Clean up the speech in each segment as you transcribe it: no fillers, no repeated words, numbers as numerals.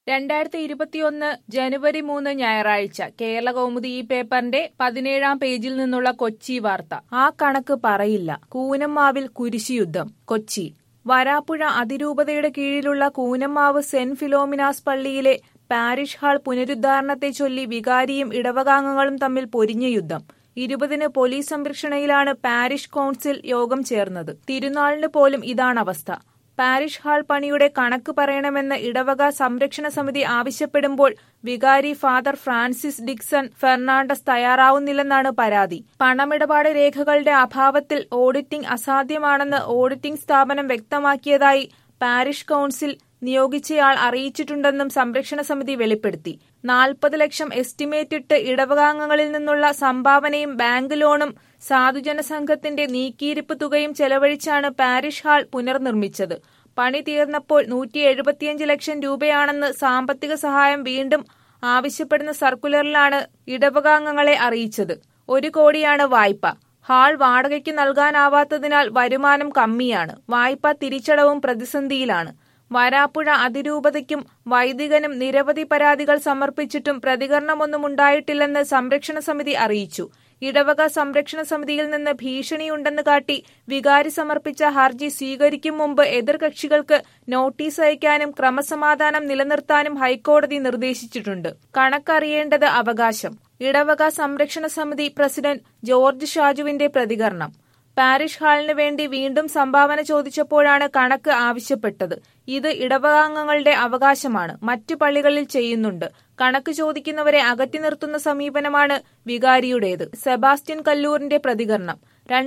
2021 ജനുവരി 3 ഞായറാഴ്ച കേരളകൗമുദി ഈ പേപ്പറിന്റെ 17-ാം പേജിൽ നിന്നുള്ള കൊച്ചി വാർത്ത. ആ കണക്ക് പറയില്ല. കൂനമ്മാവിൽ കുരിശുയുദ്ധം. കൊച്ചി. വരാപ്പുഴ അതിരൂപതയുടെ കീഴിലുള്ള കൂനമ്മാവ് സെന്റ് ഫിലോമിനാസ് പള്ളിയിലെ പാരിഷ് ഹാൾ പുനരുദ്ധാരണത്തെ ചൊല്ലി വികാരിയും ഇടവകാംഗങ്ങളും തമ്മിൽ പൊരിഞ്ഞ യുദ്ധം. 20-ന് പോലീസ് സംരക്ഷണയിലാണ് പാരിഷ് കൗൺസിൽ യോഗം ചേർന്നത്. തിരുനാളിന് പോലും ഇതാണവസ്ഥ. പാരിഷ് ഹാൾ പണിയുടെ കണക്ക് പറയണമെന്ന് ഇടവക സംരക്ഷണ സമിതി ആവശ്യപ്പെടുമ്പോൾ വികാരി ഫാദർ ഫ്രാൻസിസ് ഡിക്സൺ ഫെർണാണ്ടസ് തയ്യാറാവുന്നില്ലെന്നാണ് പരാതി. പണമിടപാട് രേഖകളുടെ അഭാവത്തിൽ ഓഡിറ്റിംഗ് അസാധ്യമാണെന്ന് ഓഡിറ്റിംഗ് സ്ഥാപനം വ്യക്തമാക്കിയതായി പാരിഷ് കൗൺസിൽ നിയോഗിച്ചയാൾ അറിയിച്ചിട്ടുണ്ടെന്നും സംരക്ഷണ സമിതി വെളിപ്പെടുത്തി. 40 ലക്ഷം എസ്റ്റിമേറ്റിട്ട് ഇടവകാംഗങ്ങളിൽ നിന്നുള്ള സംഭാവനയും ബാങ്ക് ലോണും സാധുജന സംഘത്തിന്റെ നീക്കിയിരിപ്പ് തുകയും ചെലവഴിച്ചാണ് പാരിഷ് ഹാൾ പുനർനിർമ്മിച്ചത്. പണി തീർന്നപ്പോൾ 175 ലക്ഷം രൂപയാണെന്ന് സാമ്പത്തിക സഹായം വീണ്ടും ആവശ്യപ്പെടുന്ന സർക്കുലറിലാണ് ഇടവകാംഗങ്ങളെ അറിയിച്ചത്. 1 കോടിയാണ് വായ്പ. ഹാൾ വാടകയ്ക്ക് നൽകാനാവാത്തതിനാൽ വരുമാനം കമ്മിയാണ്. വായ്പാ തിരിച്ചടവും പ്രതിസന്ധിയിലാണ്. വരാപ്പുഴ അതിരൂപതയ്ക്കും വൈദികനും നിരവധി പരാതികൾ സമർപ്പിച്ചിട്ടും പ്രതികരണമൊന്നും ഉണ്ടായിട്ടില്ലെന്ന് സംരക്ഷണ സമിതി അറിയിച്ചു. ഇടവക സംരക്ഷണ സമിതിയിൽ നിന്ന് ഭീഷണിയുണ്ടെന്ന് കാട്ടി വികാരി സമർപ്പിച്ച ഹർജി സ്വീകരിക്കും മുമ്പ് എതിർകക്ഷികൾക്ക് നോട്ടീസ് അയക്കാനും ക്രമസമാധാനം നിലനിർത്താനും ഹൈക്കോടതി നിർദ്ദേശിച്ചിട്ടുണ്ട്. കണക്കറിയേണ്ടത് അവകാശം. ഇടവക സംരക്ഷണ സമിതി പ്രസിഡന്റ് ജോർജ് ഷാജുവിന്റെ പ്രതികരണം. പാരിഷ് ഹാളിന് വേണ്ടി വീണ്ടും സംഭാവന ചോദിച്ചപ്പോഴാണ് കണക്ക് ആവശ്യപ്പെട്ടത്. ഇത് ഇടവകാംഗങ്ങളുടെ അവകാശമാണ്. മറ്റു പള്ളികളിൽ ചെയ്യുന്നുണ്ട്. കണക്ക് ചോദിക്കുന്നവരെ അകറ്റി നിർത്തുന്ന സമീപനമാണ് വികാരിയുടേത്. സെബാസ്റ്റ്യൻ കല്ലൂരിന്റെ പ്രതികരണം.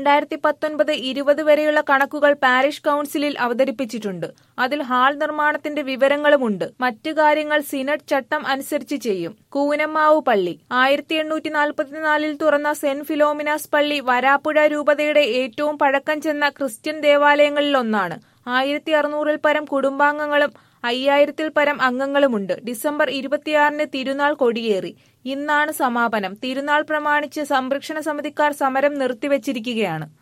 2019-20 വരെയുള്ള കണക്കുകൾ പാരിഷ് കൗൺസിലിൽ അവതരിപ്പിച്ചിട്ടുണ്ട്. അതിൽ ഹാൾ നിർമ്മാണത്തിന്റെ വിവരങ്ങളുമുണ്ട്. മറ്റു കാര്യങ്ങൾ സിനഡ് ചട്ടം അനുസരിച്ച് ചെയ്യും. കൂനമ്മാവ് പള്ളി. 1844 തുറന്ന സെന്റ് ഫിലോമിനാസ് പള്ളി വരാപ്പുഴ രൂപതയുടെ ഏറ്റവും പഴക്കം ചെന്ന ക്രിസ്ത്യൻ ദേവാലയങ്ങളിലൊന്നാണ്. 1600-ൽ പരം കുടുംബാംഗങ്ങളും 5000-ൽ പരം അംഗങ്ങളുമുണ്ട്. ഡിസംബർ 26-ന് തിരുനാൾ കൊടിയേറി. ഇന്നാണ് സമാപനം. തിരുനാൾ പ്രമാണിച്ച് സംരക്ഷണ സമിതിക്കാർ സമരം നിർത്തിവച്ചിരിക്കുകയാണ്.